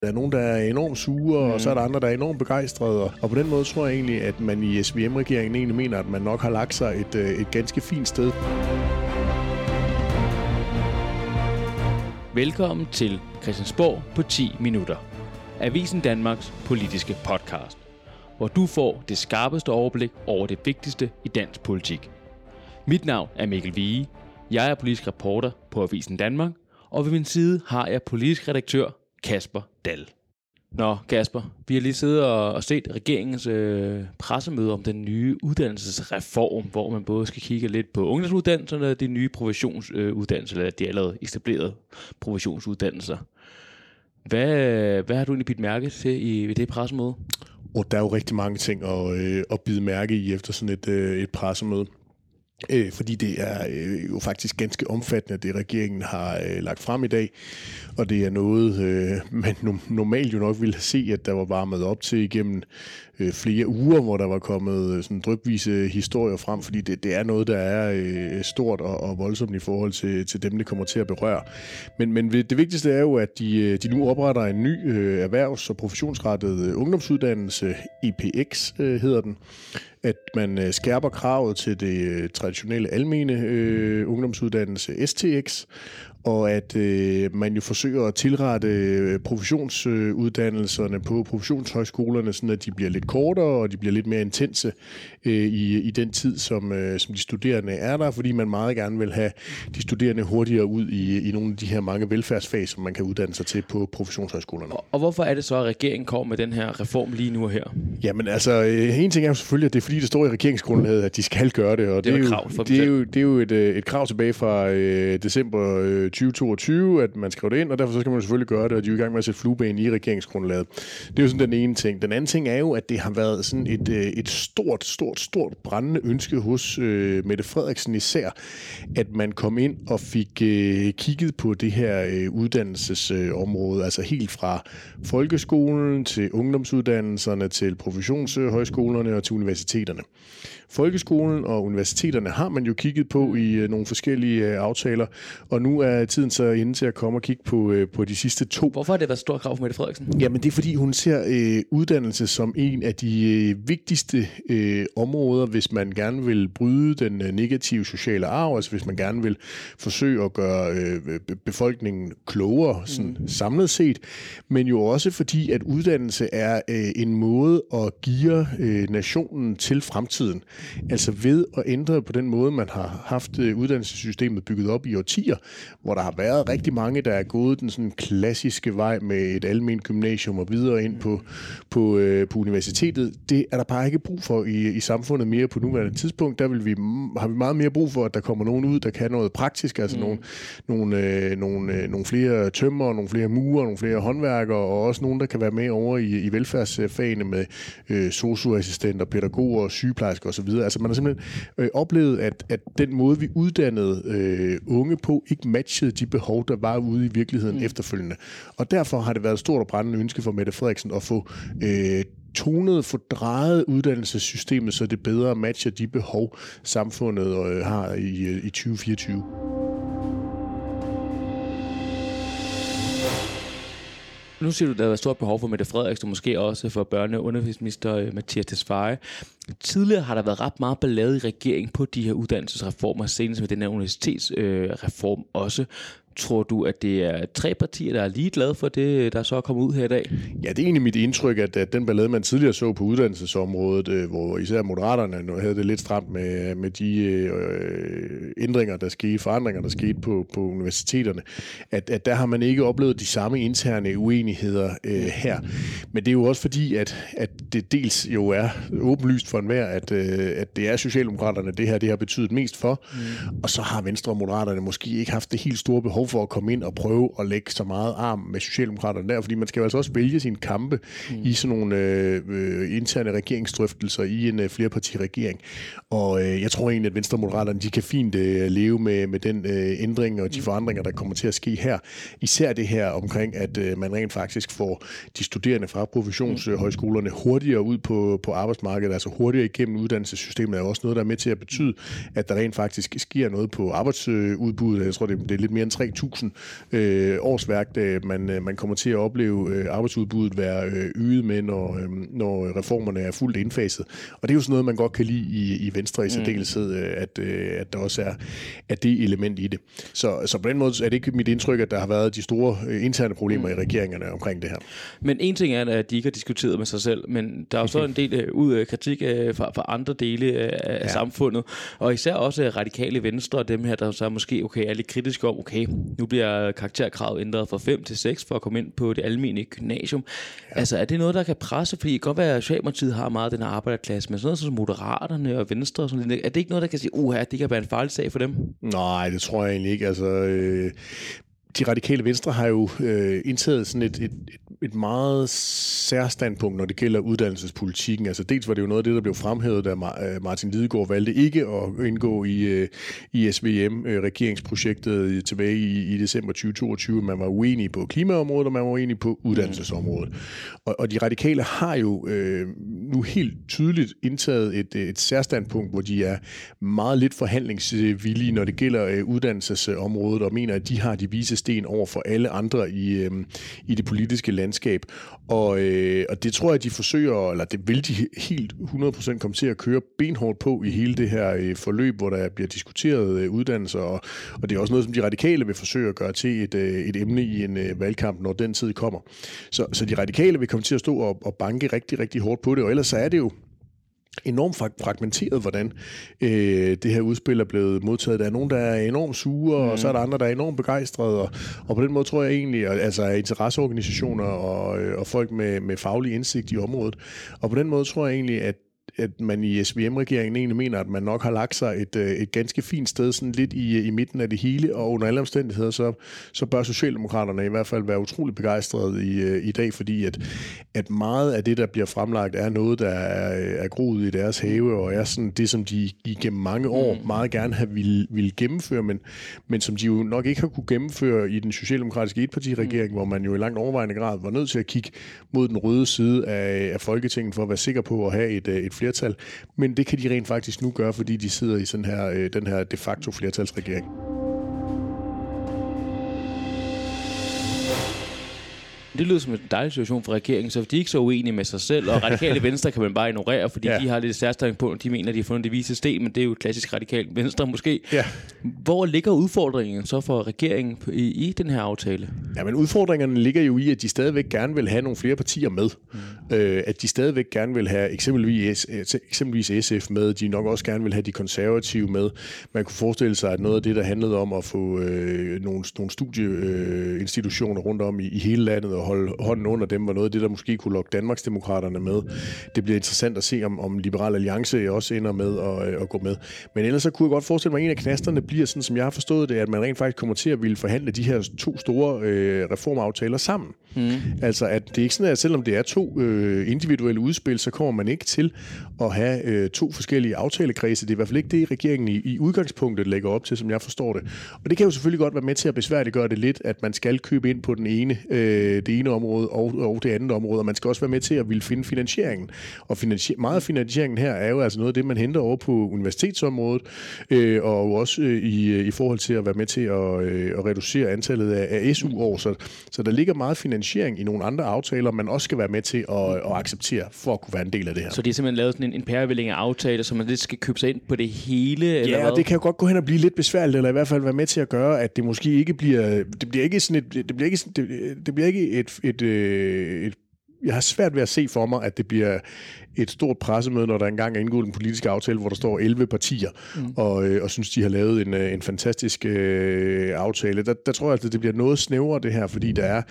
Der er nogen, der er enormt sure, og så er der andre, der er enormt begejstrede. Og på den måde tror jeg egentlig, at man i SVM-regeringen egentlig mener, at man nok har lagt sig et ganske fint sted. Velkommen til Christiansborg på 10 minutter. Avisen Danmarks politiske podcast, hvor du får det skarpeste overblik over det vigtigste i dansk politik. Mit navn er Mikkel Vige. Jeg er politisk reporter på Avisen Danmark, og ved min side har jeg politisk redaktør Kasper Dahl. Nå Kasper, vi har lige siddet og set regeringens pressemøde om den nye uddannelsesreform, hvor man både skal kigge lidt på ungdomsuddannelserne og de nye professionsuddannelser, eller de allerede etablerede professionsuddannelser. Hvad har du egentlig bidt mærke til ved det pressemøde? Og der er jo rigtig mange ting at bide mærke i efter sådan et pressemøde. Fordi det er jo faktisk ganske omfattende, det regeringen har lagt frem i dag, og det er noget, man normalt jo nok ville se, at der var varmet op til igennem flere uger, hvor der var kommet sådan drypvise historier frem, fordi det er noget, der er stort og voldsomt i forhold til dem, det kommer til at berøre. Men det vigtigste er jo, at de nu opretter en ny erhvervs- og professionsrettet ungdomsuddannelse, EPX hedder den, at man skærper kravet til det traditionelle almene ungdomsuddannelse STX, og at man jo forsøger at tilrette professionsuddannelserne på professionshøjskolerne, sådan at de bliver lidt kortere, og de bliver lidt mere intense i den tid, som de studerende er der, fordi man meget gerne vil have de studerende hurtigere ud i nogle af de her mange velfærdsfag, som man kan uddanne sig til på professionshøjskolerne. Og hvorfor er det så, at regeringen kommer med den her reform lige nu og her? Jamen altså, en ting er jo selvfølgelig, at det er fordi, det står i regeringsgrundlaget, at de skal gøre det, og det er jo et krav tilbage fra december 2022, at man skrev det ind, og derfor så skal man selvfølgelig gøre det, og de er jo i gang med at sætte flueben i regeringsgrundlaget. Det er jo sådan den ene ting. Den anden ting er jo, at det har været sådan et stort brændende ønske hos Mette Frederiksen især, at man kom ind og fik kigget på det her uddannelsesområde, altså helt fra folkeskolen til ungdomsuddannelserne, til professionshøjskolerne og til universiteterne. Folkeskolen og universiteterne har man jo kigget på i nogle forskellige aftaler, og nu er tiden så inde til at komme og kigge på de sidste 2. Hvorfor har det været stort krav for Mette Frederiksen? Jamen det er fordi, hun ser uddannelse som en af de vigtigste områder, hvis man gerne vil bryde den negative sociale arv, altså hvis man gerne vil forsøge at gøre befolkningen klogere sådan samlet set, men jo også fordi, at uddannelse er en måde at geare nationen til fremtiden. Altså ved at ændre på den måde, man har haft uddannelsessystemet bygget op i årtier, hvor der har været rigtig mange, der er gået den sådan klassiske vej med et alment gymnasium og videre ind på universitetet. Det er der bare ikke brug for i samfundet mere på nuværende tidspunkt. Der har vi meget mere brug for, at der kommer nogen ud, der kan noget praktisk, altså nogle flere tømrer, nogle flere murer, nogle flere håndværkere, og også nogen, der kan være med over i velfærdsfagene med sosu-assistenter, pædagoger, sygeplejersker osv. Altså man har simpelthen oplevet, at den måde, vi uddannede unge på, ikke matchede de behov, der var ude i virkeligheden efterfølgende. Og derfor har det været et stort og brændende ønske for Mette Frederiksen at få drejet uddannelsessystemet, så det bedre matcher de behov, samfundet har i 2024. Nu siger du, at der er et stort behov for Mette Frederiksen, og måske også for børne- og undervisningsminister Mattias Tesfaye. Tidligere har der været ret meget ballade i regeringen på de her uddannelsesreformer, senest med den her universitetsreform også. Tror du, at det er 3 partier, der er ligeglade for det, der så er kommet ud her i dag? Ja, det er egentlig mit indtryk, at den ballade, man tidligere så på uddannelsesområdet, hvor især Moderaterne havde det lidt stramt med de forandringer, der skete på universiteterne, at der har man ikke oplevet de samme interne uenigheder her. Men det er jo også fordi, at det dels jo er åbenlyst for enhver, at det er Socialdemokraterne, det har betydet mest for, og så har Venstre og Moderaterne måske ikke haft det helt store behov for at komme ind og prøve at lægge så meget arm med Socialdemokraterne der, fordi man skal jo altså også vælge sine kampe i sådan nogle interne regeringsdrøftelser i en flerpartiregering. Og jeg tror egentlig, at Venstre og Moderaterne, de kan fint leve med den ændring og de forandringer, der kommer til at ske her. Især det her omkring, at man rent faktisk får de studerende fra professionshøjskolerne hurtigere ud på arbejdsmarkedet, altså hurtigere igennem uddannelsessystemet, er også noget, der er med til at betyde, at der rent faktisk sker noget på arbejdsudbuddet. Jeg tror, det er lidt mere end omkring 1000 årsværk, man kommer til at opleve arbejdsudbuddet være øget med, når reformerne er fuldt indfaset. Og det er jo sådan noget, man godt kan lide i Venstre i særdeleshed, at der også er det element i det. Så på den måde er det ikke mit indtryk, at der har været de store interne problemer i regeringerne omkring det her. Men en ting er, at de ikke har diskuteret med sig selv, men der er jo så en del kritik fra andre dele af samfundet, og især også radikale Venstre, og dem her, der så måske er lidt kritiske om, nu bliver karakterkravet ændret fra 5 til 6 for at komme ind på det almene gymnasium. Ja. Altså, er det noget, der kan presse? Fordi det kan godt være, at Socialdemokratiet har meget den her arbejderklasse, men sådan noget som Moderaterne og Venstre, og sådan noget, er det ikke noget, der kan sige, det kan være en farlig sag for dem? Nej, det tror jeg egentlig ikke. Altså, de radikale Venstre har jo indtaget sådan et meget særstandpunkt, når det gælder uddannelsespolitikken. Altså dels var det jo noget af det, der blev fremhævet, da Martin Lidegaard valgte ikke at indgå i SVM-regeringsprojektet tilbage i december 2022. Man var uenig på klimaområdet, og man var uenig på uddannelsesområdet. Og de radikale har jo nu helt tydeligt indtaget et særstandpunkt, hvor de er meget lidt forhandlingsvillige, når det gælder uddannelsesområdet, og mener, at de har de vise sten over for alle andre i det politiske landskab. Og det tror jeg, de forsøger, eller det vil de helt 100% komme til at køre benhårdt på i hele det her forløb, hvor der bliver diskuteret uddannelser, og det er også noget, som de radikale vil forsøge at gøre til et emne i en valgkamp, når den tid kommer. Så de radikale vil komme til at stå og banke rigtig, rigtig hårdt på det, og ellers så er det jo enormt fragmenteret, hvordan det her udspil er blevet modtaget. Der er nogen, der er enormt sure, og så er der andre, der er enormt begejstrede, og på den måde tror jeg egentlig, altså interesseorganisationer og folk med faglig indsigt i området, og på den måde tror jeg egentlig, at man i SVM-regeringen egentlig mener, at man nok har lagt sig et ganske fint sted, sådan lidt i midten af det hele, og under alle omstændigheder, så bør Socialdemokraterne i hvert fald være utrolig begejstrede i dag, fordi at meget af det, der bliver fremlagt, er noget, der er groet i deres have, og er sådan det, som de igennem mange år meget gerne have ville gennemføre, men som de jo nok ikke har kunne gennemføre i den socialdemokratiske etpartiregering, hvor man jo i langt overvejende grad var nødt til at kigge mod den røde side af Folketinget for at være sikker på at have et flertal, men det kan de rent faktisk nu gøre, fordi de sidder i sådan her, den her de facto flertalsregering. Det lyder som en dejlig situation for regeringen, så de er ikke så uenige med sig selv, og radikale Venstre kan man bare ignorere, fordi de har lidt særstandpunkt på, de mener, de har fundet det vise sten, men det er jo et klassisk radikalt Venstre måske. Ja. Hvor ligger udfordringen så for regeringen i den her aftale? Ja, men udfordringerne ligger jo i, at de stadigvæk gerne vil have nogle flere partier med. At de stadigvæk gerne vil have eksempelvis SF med, de nok også gerne vil have de konservative med. Man kunne forestille sig, at noget af det, der handlede om at få nogle studieinstitutioner rundt om i hele landet, og holde hånden under dem, var noget af det, der måske kunne lokke Danmarksdemokraterne med. Det bliver interessant at se, om Liberal Alliance også ender med at gå med. Men ellers så kunne jeg godt forestille mig, at en af knasterne bliver, sådan som jeg har forstået det, at man rent faktisk kommer til at ville forhandle de her to store reformaftaler sammen. Altså, at det er ikke sådan, at selvom det er to individuelle udspil, så kommer man ikke til at have to forskellige aftalekredse. Det er i hvert fald ikke det, regeringen i udgangspunktet lægger op til, som jeg forstår det. Og det kan jo selvfølgelig godt være med til at besværliggøre det lidt, at man skal købe ind på det ene område og det andet område, og man skal også være med til at ville finde finansieringen. Og meget af finansieringen her er jo altså noget af det, man henter over på universitetsområdet, og også i forhold til at være med til at reducere antallet af SU-år. Så der ligger meget finansiering i nogle andre aftaler, man også skal være med til at acceptere for at kunne være en del af det her. Så det er simpelthen lavet sådan en pærevælling af aftaler, så man lidt skal købe sig ind på det hele? Eller ja, hvad? Det kan jo godt gå hen og blive lidt besværligt, eller i hvert fald være med til at gøre, at det måske ikke bliver... Det bliver ikke et jeg har svært ved at se for mig, at det bliver et stort pressemøde, når der engang er indgået en politisk aftale, hvor der står 11 partier, og synes, de har lavet en fantastisk aftale. Der tror jeg, at det bliver noget snævrere, det her, fordi der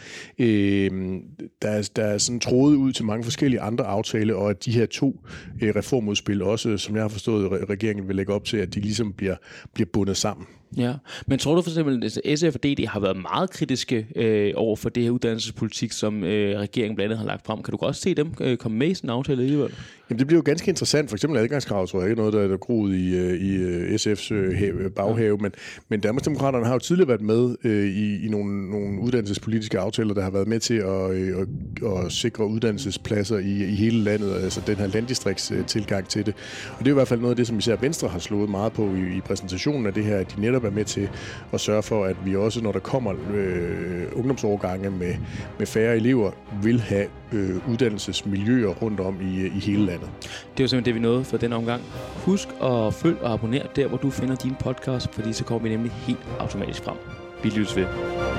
er sådan trådet ud til mange forskellige andre aftaler, og at de her to reformudspil også, som jeg har forstået, regeringen vil lægge op til, at de ligesom bliver bundet sammen. Ja, men tror du for eksempel, at SF og DD har været meget kritiske over for det her uddannelsespolitik, som regeringen blandt andet har lagt frem? Kan du godt se dem komme med i sådan en aftale alligevel? Jamen, det bliver jo ganske interessant. For eksempel adgangskrav, tror jeg ikke noget, der er groet i SF's baghave, men Danmarksdemokraterne har jo tidligere været med i nogle uddannelsespolitiske aftaler, der har været med til at sikre uddannelsespladser i hele landet, altså den her landdistriktstilgang til det. Og det er i hvert fald noget af det, som især Venstre har slået meget på i præsentationen af det her, at de netop netop er med til at sørge for, at vi også, når der kommer ungdomsårgange med færre elever, vil have uddannelsesmiljøer rundt om i hele landet. Det var simpelthen det, vi nåede for den omgang. Husk at følg og abonner der, hvor du finder din podcast, fordi så kommer vi nemlig helt automatisk frem. Vi lyttes ved.